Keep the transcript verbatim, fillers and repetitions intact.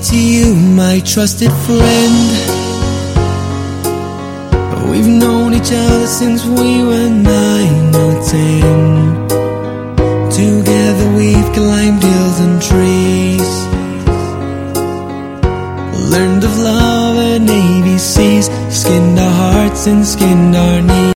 to you, my trusted friend. We've known each other since we were nine or ten. Together we've climbed hills and trees, learned of love and A B Cs, skinned our hearts and skinned our knees.